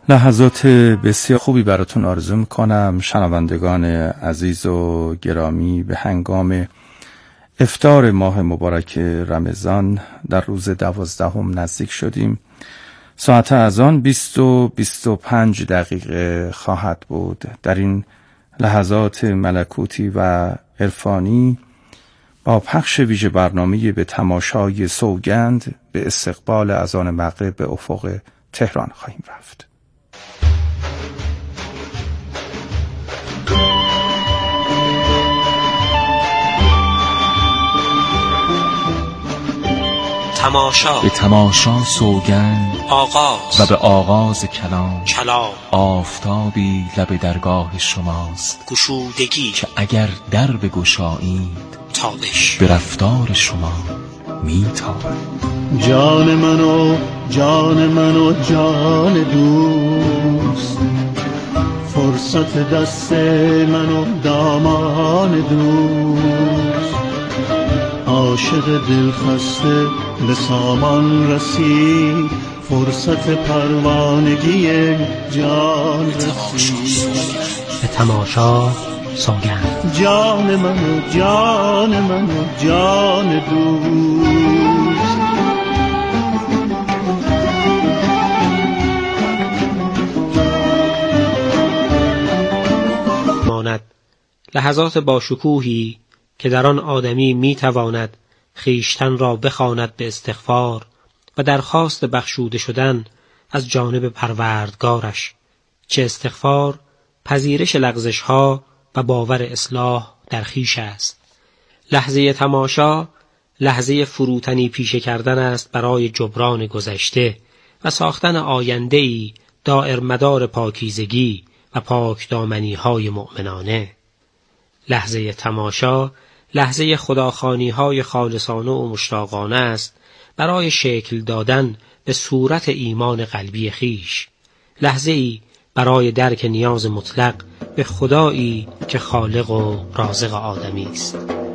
لحظات بسیار خوبی براتون آرزو میکنم شنوندگان عزیز و گرامی. به هنگام افطار ماه مبارک رمضان در روز 12 نزدیک شدیم. ساعت اذان 20:25 دقیقه خواهد بود. در این لحظات ملکوتی و عرفانی با پخش ویژه برنامه به تماشای سوگند به استقبال اذان مغرب به افق تهران خواهیم رفت. تماشا، به تماشا سوگند آغاز و به آغاز کلام آفتابی لب درگاه شماست، گشودگی که اگر در بگشایید تابش به رفتار شما میتابد. جان من و جان من و جان دوست، فرصت دست من و دامان دوست، عاشق دلخسته به سامان رسید، فرصت پروانگی جان رسید. به تماشا سوگند. جان من و جان من و جان دوست، ماند لحظات با شکوهی که در آن آدمی میتواند خویشتن را بخواند به استغفار و درخواست بخشوده شدن از جانب پروردگارش، چه استغفار، پذیرش لغزش‌ها و باور اصلاح در خویش است. لحظه تماشا لحظه فروتنی پیشه کردن است برای جبران گذشته و ساختن آینده‌ای دائر مدار پاکیزگی و پاکدامنی‌های مؤمنانه. لحظه تماشا لحظه خداخوانی‌های خالصانه و مشتاقانه است برای شکل دادن به صورت ایمان قلبی خیش، لحظه‌ای برای درک نیاز مطلق به خدایی که خالق و رازق آدمی است.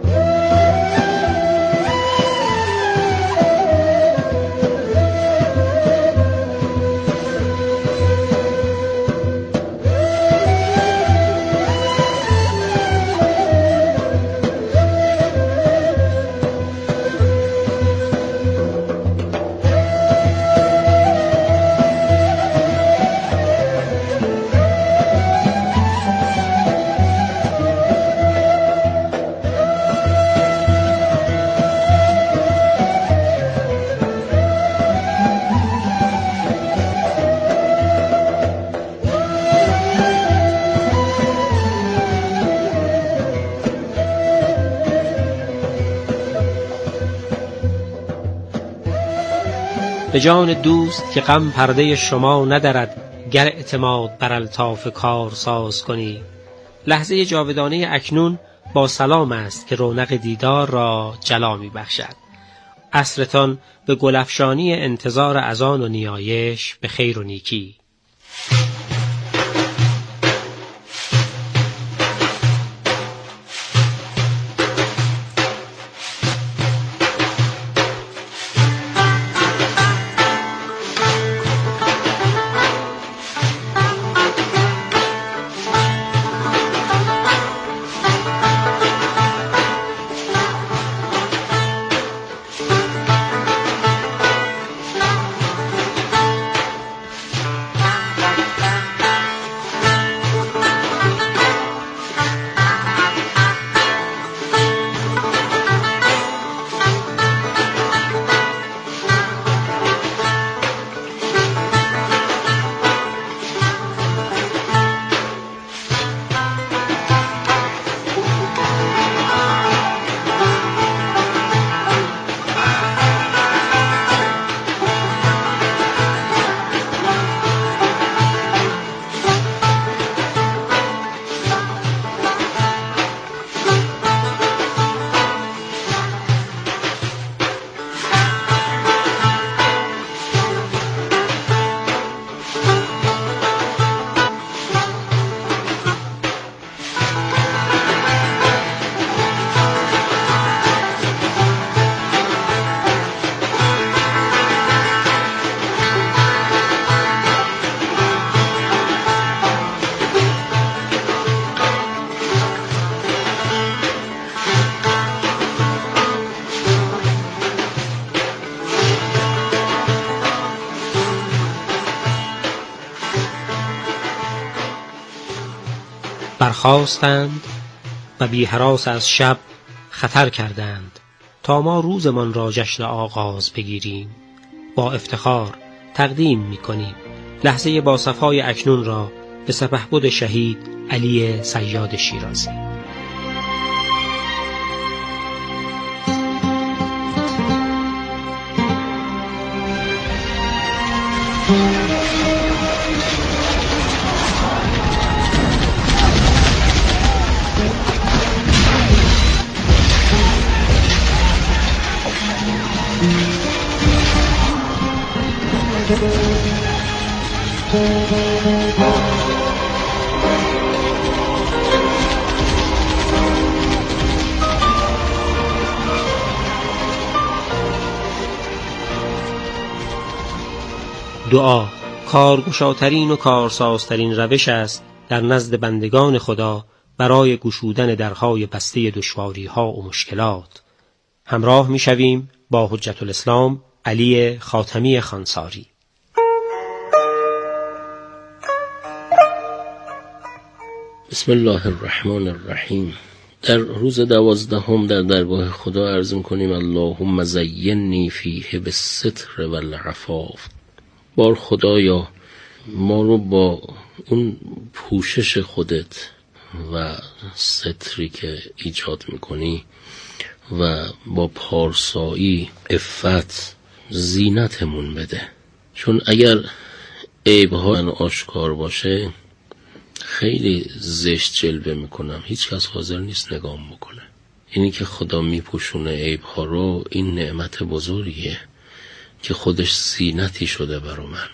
به جان دوست که غم پرده شما ندارد، گر اعتماد بر الطاف کار ساز کنی. لحظه جاودانه اکنون با سلام است که رونق دیدار را جلا می بخشد. عصرتان به گلفشانی انتظار اذان و نیایش به خیر و نیکی. برخاستند و بی هراس از شب خطر کردند تا ما روزمان را جشن آغاز بگیریم. با افتخار تقدیم می‌کنیم لحظه با صفای اکنون را به سپهبد شهید علی صیاد شیرازی. دعا کارگشاترین و کارسازترین روش است در نزد بندگان خدا برای گشودن درهای بسته دشواری‌ها و مشکلات. همراه می‌شویم با حجت الاسلام علی خاتمی خانساری. بسم الله الرحمن الرحیم. در روز 12 در درگاه خدا عرض می‌کنیم اللهم زینی فیه بالستر والعفاف. بار خدایا ما رو با اون پوشش خودت و ستری که ایجاد میکنی و با پارسایی عفت زینتمون بده، چون اگر عیب‌ها آشکار باشه خیلی زشت جلوه میکنم، هیچ کس حاضر نیست نگام بکنه. اینی که خدا میپوشونه عیب‌ها رو، این نعمت بزرگیه که خودش زینتی شده برا من،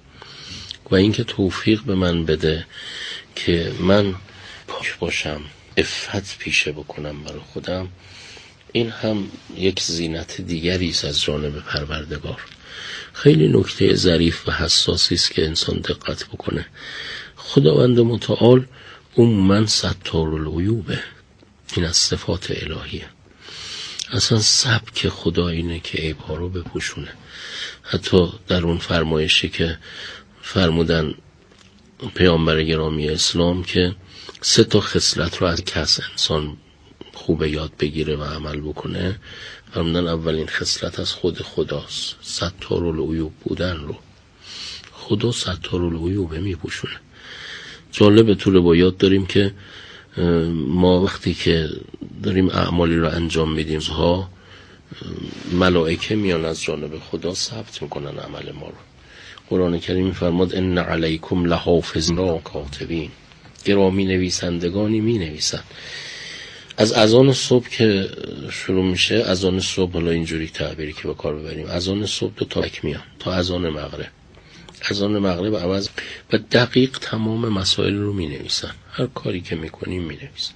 و اینکه توفیق به من بده که من پاک باشم، عفت پیشه بکنم برای خودم. این هم یک زینت دیگری است از جانب پروردگار. خیلی نکته ظریف و حساسی است که انسان دقت بکنه. خداوند متعال عموماً ستار العیوبه، این از صفات الهیه. اصلا سبک خدا اینه که عیب‌ها رو بپوشونه. حتی در اون فرمایشی که فرمودن پیامبر گرامی اسلام که 3 خصلت رو از کس انسان خوبه یاد بگیره و عمل بکنه، فرمودن اولین خصلت از خود خداست، ستار العیوب بودن رو. خدا ستار العیوبه میپوشونه. جالبه تو روایات داریم که ما وقتی که داریم اعمالی رو انجام میدیم ها، ملائکه میان از جانب خدا ثبت میکنن عمل ما رو. قرآن کریم میفرماد ان علیکم لحافظین کاتبین، گرامی نویسندگانی می نویسن. از اذان صبح که شروع میشه، اذان صبح، حالا اینجوری تعبیری که به کار ببریم، اذان صبح 2 تا میان تا اذان مغرب. اذان مغرب عوض و دقیق تمام مسائل رو می نویسن، هر کاری که میکنیم می نویسن.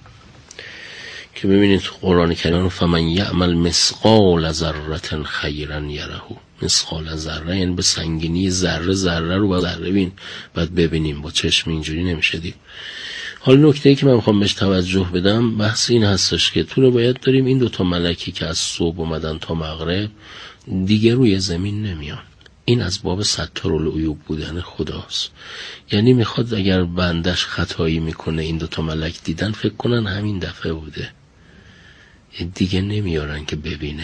که ببینید قرآن کریم فمن یعمل مثقال ذره خیرا یره. مثقال ذره یعنی به سنگینی ذره رو با ذره بین، بعد ببینیم، با چشم اینجوری نمیشه دید. حالا نکته‌ای که من میخوام بهش توجه بدم بحث این هستش که تو رو باید داریم این 2 ملکی که از صبح اومدن تا مغرب دیگه روی زمین نمیان. این از باب ستار العیوب بودن خداست. یعنی میخواد اگر بندش خطایی میکنه این 2 ملک دیدن فکر کنن همین دفعه بوده، دیگه نمیارن که ببینه.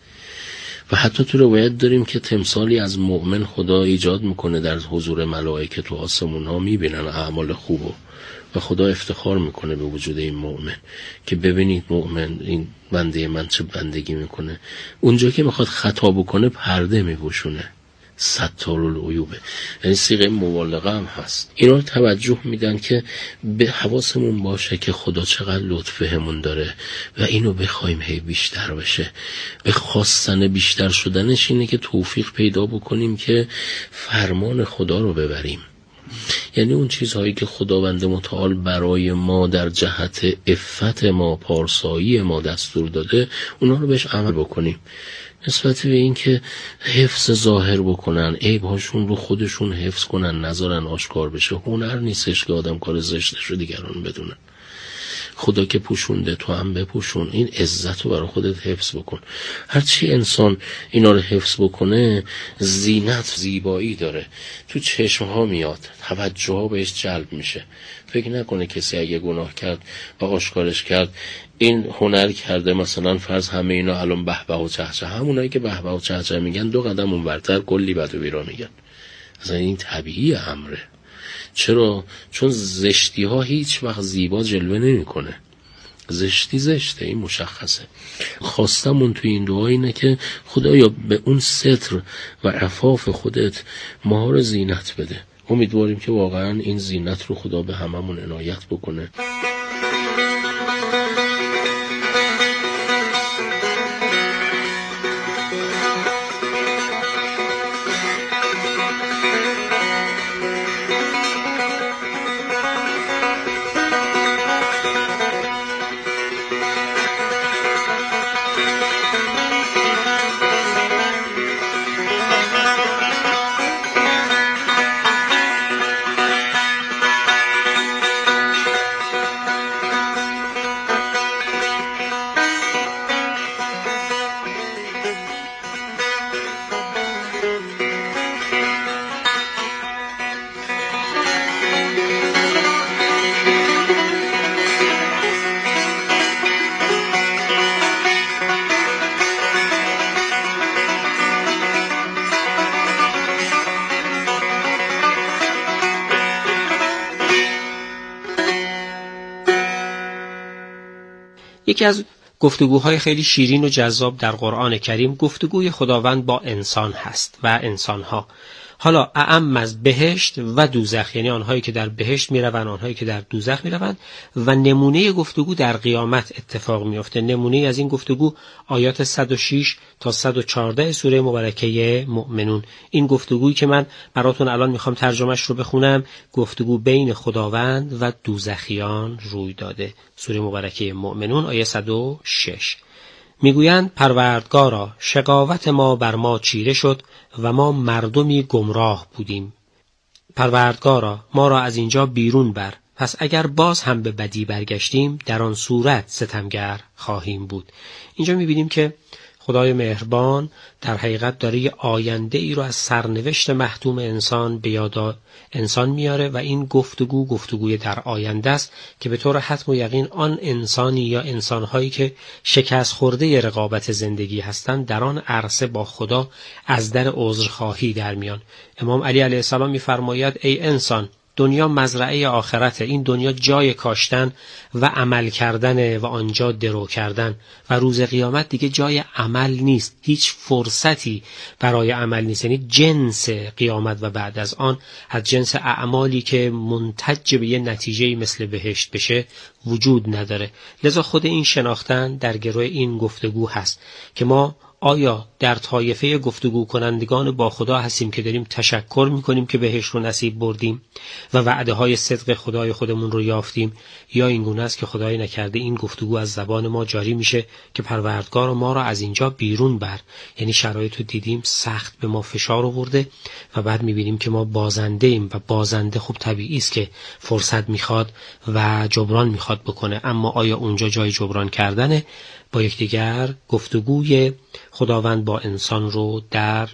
و حتی تو روایت داریم که تمثالی از مؤمن خدا ایجاد میکنه در حضور ملائکه، تو آسمون ها میبینن اعمال خوبو و خدا افتخار میکنه به وجود این مؤمن که ببینید مؤمن این بنده من چه بندگی میکنه. اونجا که میخواد خطا بکنه پرده میپوشونه، ستار العیوبه، یعنی صیغه مبالغه هم هست. اینا رو توجه میدن که به حواسمون باشه که خدا چقدر لطف بهمون داره و اینو بخوایم هی بیشتر بشه. به خواستن بیشتر شدنش اینه که توفیق پیدا بکنیم که فرمان خدا رو ببریم. یعنی اون چیزهایی که خداوند متعال برای ما در جهت عفت ما، پارسایی ما دستور داده، اونا رو بهش عمل بکنیم. نسبت به این که حفظ ظاهر بکنن، عیب‌هاشون رو خودشون حفظ کنن، نذارن آشکار بشه، هنر نیستش که آدم کار زشتش رو دیگران بدونن. خدا که پوشونده تو هم بپوشون، این عزت رو برای خودت حفظ بکن. هرچی انسان اینا رو حفظ بکنه زینت، زیبایی داره، تو چشمها میاد، توجه ها بهش جلب میشه. فکر نکنه کسی اگه گناه کرد و آشکارش کرد، این هنر کرده مثلا فرض همه اینا الان به به و چهچه، همونایی که به به و چهچه میگن 2 قدم اونورتر کلی بد و بیرا میگن. اصلا این طبیعی امره. چرا؟ چون زشتی ها هیچ وقت زیبا جلوه نمیکنه. زشتی زشته، این مشخصه. خواستمون توی این دعا اینه که خدایا به اون ستر و عفاف خودت ما رو زینت بده. امیدواریم که واقعا این زینت رو خدا به هممون عنایت بکنه. یکی از گفتگوهای خیلی شیرین و جذاب در قرآن کریم گفتگوی خداوند با انسان هست و انسانها. حالا اعم از بهشت و دوزخ، یعنی آنهایی که در بهشت میروند، آنهایی که در دوزخ میروند، و نمونه گفتگو در قیامت اتفاق میفته. نمونه از این گفتگو آیات 106 تا 114 سوره مبارکه مؤمنون. این گفتگویی که من براتون الان میخوام ترجمهش رو بخونم، گفتگو بین خداوند و دوزخیان روی داده. سوره مبارکه مؤمنون آیه 106 میگویند پروردگارا شقاوت ما بر ما چیره شد و ما مردمی گمراه بودیم. پروردگارا ما را از اینجا بیرون بر، پس اگر باز هم به بدی برگشتیم در آن صورت ستمگر خواهیم بود. اینجا میبینیم که خدای مهربان در حقیقت داره یه آینده ای رو از سرنوشت محتوم انسان به یاد انسان میاره و این گفتگوی در آینده است که به طور حتم و یقین آن انسانی یا انسانهایی که شکست خورده رقابت زندگی هستند در آن عرصه با خدا از در عذرخواهی در میان. امام علی علیه السلام میفرماید ای انسان، دنیا مزرعه آخرته. این دنیا جای کاشتن و عمل کردنه و آنجا درو کردن، و روز قیامت دیگه جای عمل نیست، هیچ فرصتی برای عمل نیست. یعنی جنس قیامت و بعد از آن از جنس اعمالی که منتج به یه نتیجه مثل بهشت بشه وجود نداره. لذا خود این شناختن در گروه این گفتگو هست که ما آیا در طایفه گفتگو کنندگان با خدا هستیم که داریم تشکر میکنیم که بهشت رو نصیب بردیم و وعده های صدق خدای خودمون رو یافتیم، یا این گونه است که خدای نکرده این گفتگو از زبان ما جاری میشه که پروردگار ما را از اینجا بیرون بر. یعنی شرایط رو دیدیم سخت به ما فشار آورده و بعد میبینیم که ما بازنده ایم و بازنده خوب طبیعی است که فرصت میخواد و جبران میخواد بکنه، اما آیا اونجا جای جبران کردنه؟ با یکدیگر گفتگوی خداوند با انسان رو در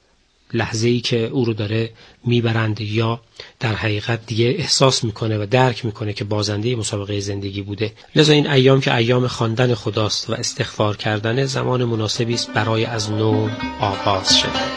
لحظه‌ای که او رو داره میبرند یا در حقیقت دیگه احساس میکنه و درک میکنه که بازنده مسابقه زندگی بوده. لذا این ایام که ایام خواندن خداست و استغفار کردن، زمان مناسبی است برای از نو آغاز شدن.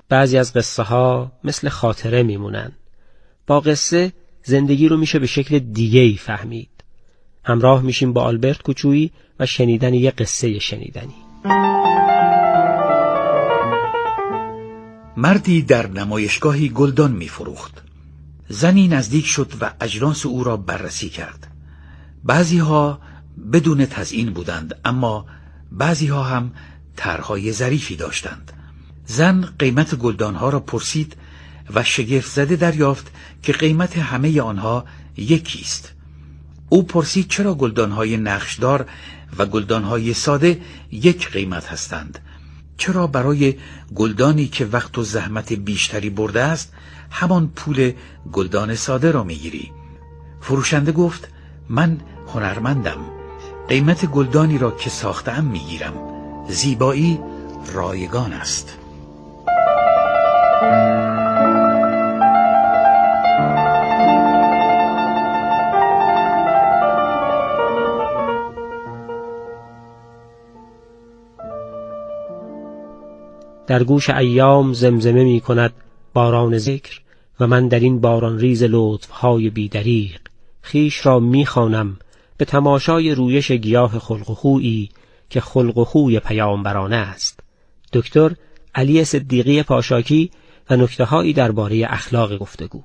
بعضی از قصه ها مثل خاطره میمونن. با قصه زندگی رو میشه به شکل دیگه‌ای فهمید. همراه میشیم با آلبرت کوچویی و شنیدن یه قصه شنیدنی. مردی در نمایشگاهی گلدان می‌فروخت. زنی نزدیک شد و اجناس او را بررسی کرد. بعضی‌ها بدون تزیین بودند، اما بعضی‌ها هم طرح‌های ظریفی داشتند. زن قیمت گلدان‌ها را پرسید و شگفت زده دریافت که قیمت همه آنها یکی است. او پرسید چرا گلدان‌های نقشدار و گلدان‌های ساده یک قیمت هستند؟ چرا برای گلدانی که وقت و زحمت بیشتری برده است همان پول گلدان ساده را میگیری؟ فروشنده گفت من هنرمندم. قیمت گلدانی را که ساختم میگیرم. زیبایی رایگان است. در گوش ایام زمزمه می کند باران ذکر و من در این باران ریز لطفهای بیدریغ خیش را می خوانم به تماشای رویش گیاه خلق و خویی که خلق و خوی پیامبرانه است. دکتر علی صدیقی پاشاکی و نکته‌هایی درباره اخلاق گفتگو.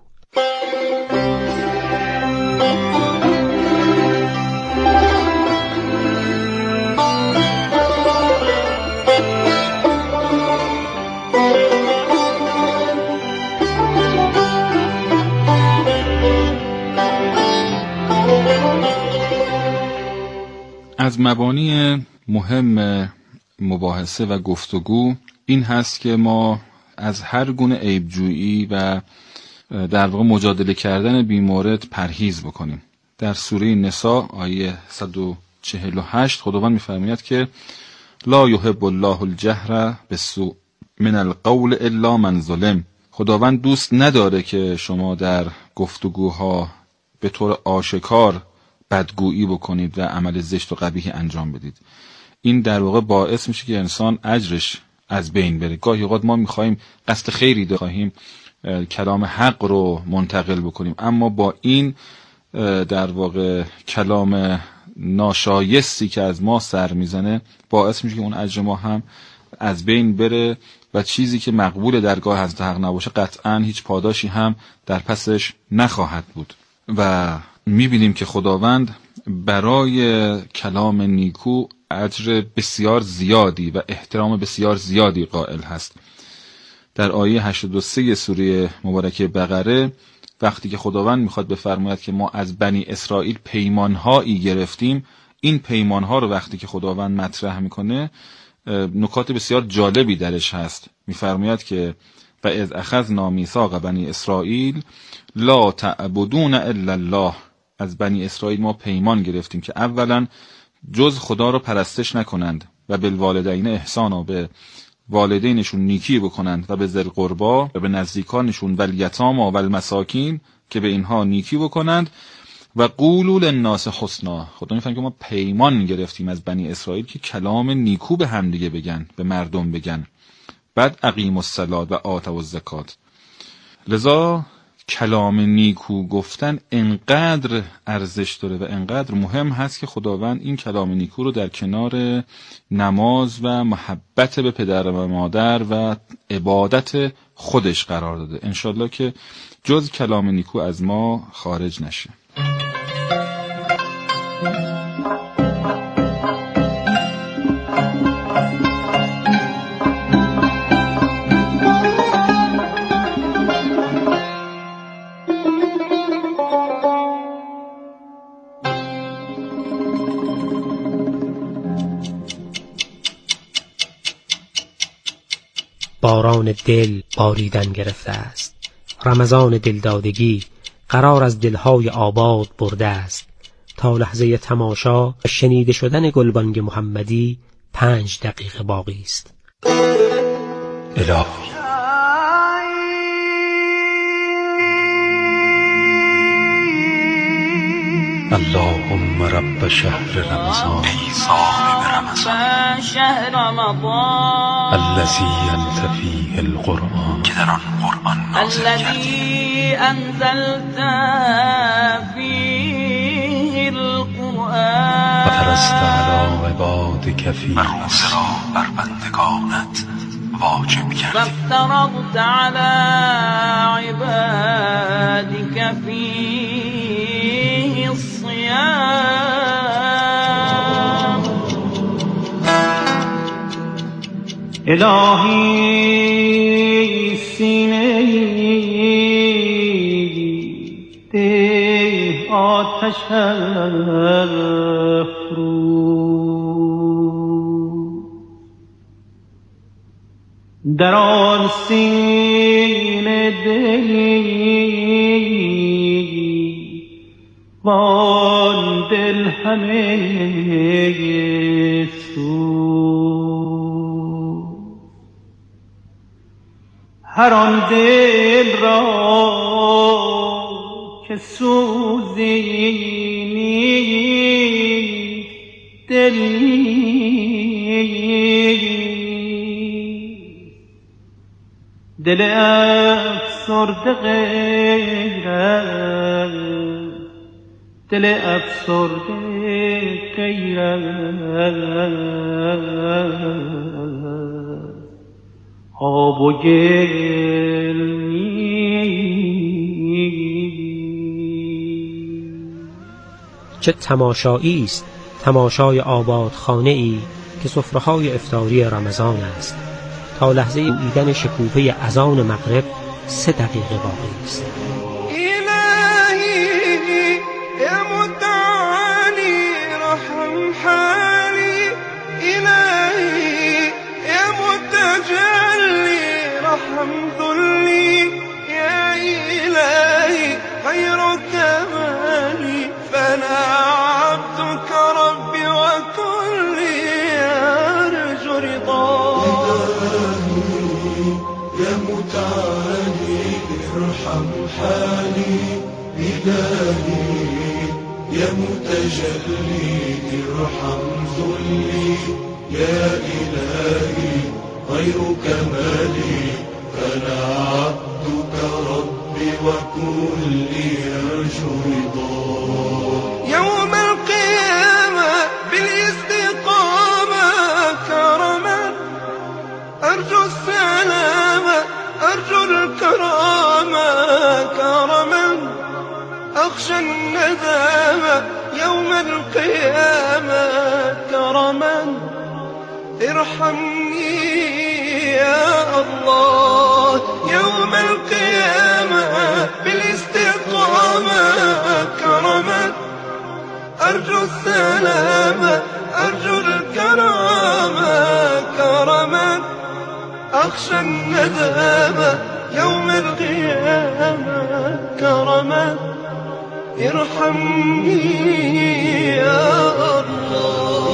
از مبانی مهم مباحثه و گفتگو این هست که ما از هر گونه عیبجویی و در واقع مجادله کردن بیمورد پرهیز بکنیم. در سوره نساء آیه 148 خداوند می‌فرماید که لا یحب الله الجهر بالسوء من القول الا من ظلم. خداوند دوست نداره که شما در گفتگوها به طور آشکار بدگویی بکنید و عمل زشت و قبیح انجام بدید. این در واقع باعث میشه که انسان اجرش از بین بره. گاهی اوقات ما میخوایم قصد خیری داریم، کلام حق رو منتقل بکنیم، اما با این در واقع کلام ناشایستی که از ما سر میزنه باعث میشه که اون اجر ما هم از بین بره و چیزی که مقبول درگاه حضرت حق نباشه قطعاً هیچ پاداشی هم در پسش نخواهد بود. و میبینیم که خداوند برای کلام نیکو اجر بسیار زیادی و احترام بسیار زیادی قائل هست. در آیه 83 سوره مبارکه بقره وقتی که خداوند میخواد بفرماید که ما از بنی اسرائیل پیمانهایی گرفتیم، این پیمانها رو وقتی که خداوند مطرح میکنه نکات بسیار جالبی درش هست. میفرماید که و اذ اخذنا میثاق بنی اسرائیل لا تعبدون الا الله. از بنی اسرائیل ما پیمان گرفتیم که اولا جز خدا رو پرستش نکنند و بالوالدین احسانا، به والدینشون نیکی بکنند و به ذی القربا و به نزدیکانشون و الیتاما و المساکین که به اینها نیکی بکنند و قولوا للناس حسنا. خدا میفهمه که ما پیمان گرفتیم از بنی اسرائیل که کلام نیکو به هم دیگه بگن، به مردم بگن. بعد اقیموا الصلاة و آتوا الزکات. لذا کلام نیکو گفتن انقدر ارزش داره و انقدر مهم هست که خداوند این کلام نیکو رو در کنار نماز و محبت به پدر و مادر و عبادت خودش قرار داده. انشالله که جز کلام نیکو از ما خارج نشه. باران دل باریدن گرفته است. رمضان دلدادگی قرار از دلهای آباد برده است. تا لحظه تماشا و شنیده شدن گلبانگ محمدی 5 دقیقه باقی است. الهی اللهم رب شهر رمضان رمضان شهر رمضان الذي يلتفيه القرآن که در آن قرآن نازل کردی انزلت فيه القرآن و فرست علی عبادک فیه و روز را بر بندگانت واجب کردی فافترضت على عبادك فيه الصيام الهی سینه ده آتش در آن سینه دلی وان دل همه سو هر آن دل را که سوزی نیست دل افسرده غیرت دل افسرده غیرت آب و گل چه تماشایی است تماشای آبادخانه ای که سفره‌های افطاری رمضان است. تا لحظه ایدن شکوفه اذان مغرب 3 دقیقه باقی است. الهی یا متعالی رحم حالی الهی یا متجلی رحم ذلی یا الهی غیرک مالی فانا عبدك ربي وكلي ارجو رضاك يا متعالي ارحم حالي إلهي يا متجلي ارحم ذلي يا إلهي غيرك مالي فأنا عبدك ربي وكلي أرجو رضاك يوم القيامة بالاستقامة كرما أرجو السلامة أرجو الكرامة كرما أخشى الندامة يوم القيامة كرما ارحمني يا الله يوم القيامة بالاستقامة كرما أرجو السلامة أرجو الكرامة كرما أخشى الندامة يوم القيامة كرما ارحمني يا الله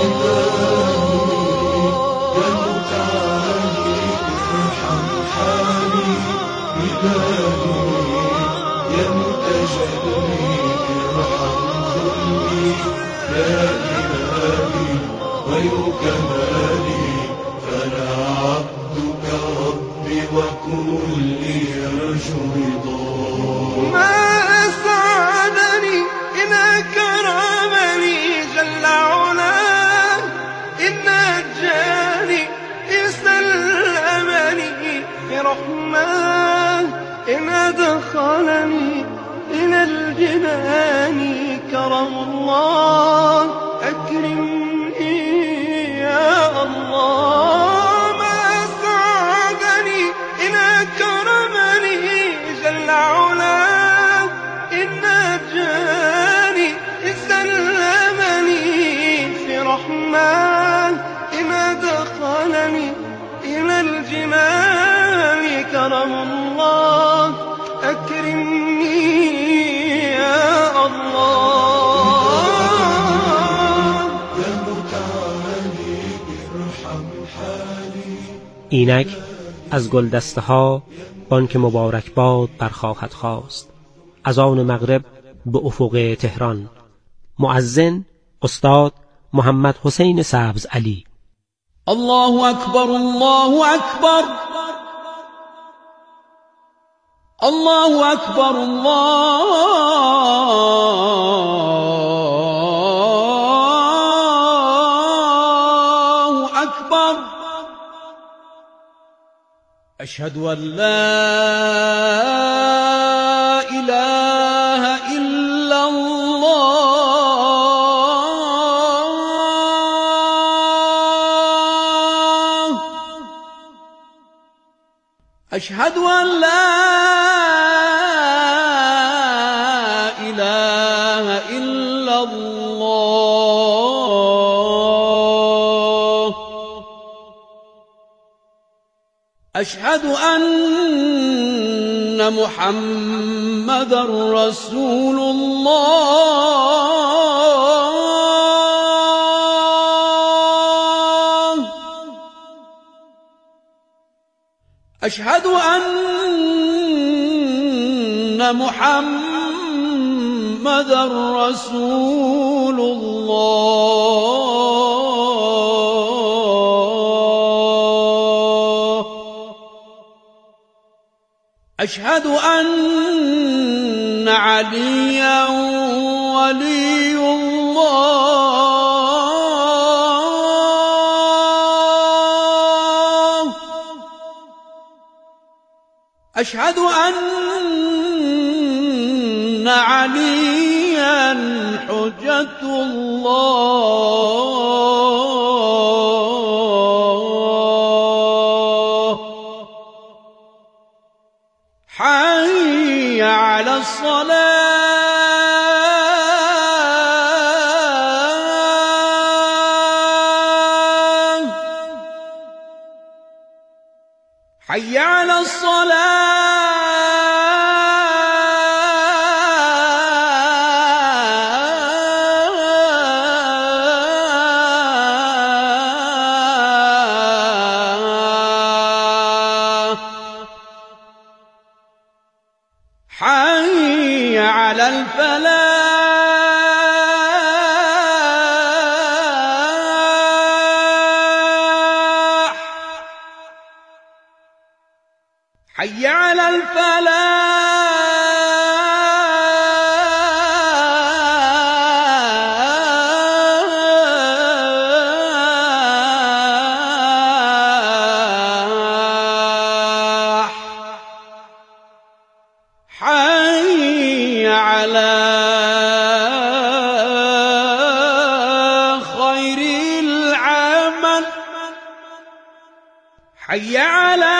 يا متعالي ارحم حالي إلهي يا متجلي ارحم ذلي يا إلهي غيرك مالي فأنا عبدك ربي وكلي أرجو رضاك ما أسعدني إن أكرمني جل علاه إن نجاني إن سلمني برحمن إن أدخلني إلى الجنان كرم الله أكرمني يا الله ما أسعدني إن أكرمني جل علاه إن نجاني إن سلمني في رحمن إن أدخلني إلى الجنان كرم الله أكرمني يا الله يا متعالي ارحم حالي اینک از گلدسته ها بانک مبارک باد برخواهد خواست. اذان مغرب به افق تهران. مؤذن استاد محمد حسین سبز علی. الله اکبر، الله اکبر، الله اکبر، الله اکبر. اشهد ان لا اله الا الله. اشهد ان لا اله الا الله. اشهد ان محمد رسول الله. اشهد ان محمد رسول الله. اشهد ان عليا ولي الله. اشهد ان عليا حجة الله. حي على الصلاة، حي على الصلاة، حي على الفلاح، حي على الفلاح، حي على خير العمل، حي على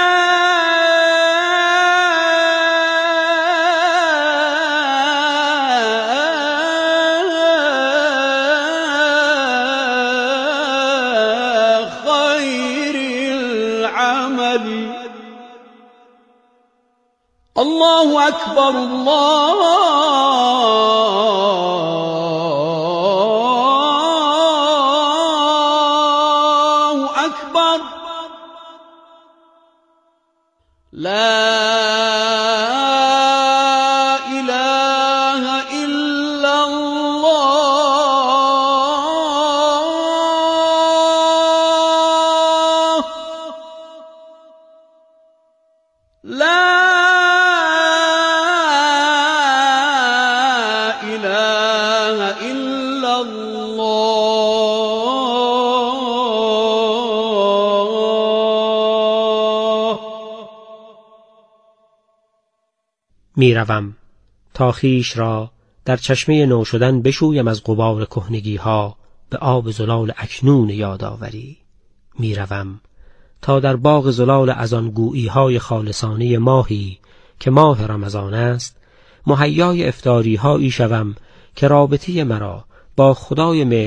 خير العمل. الله أكبر، الله أكبر. لا إله إلا الله. لا إله إلا الله. میروم تا خویش را در چشمه نو شدن بشویم از غبار کهنگی ها به آب زلال اکنون یادآوری. میروم تا در باغ زلال از آن گویی های خالصانه ماهی که ماه رمضان است مهیای افطاری هایی شوم که رابطه مرا با خدای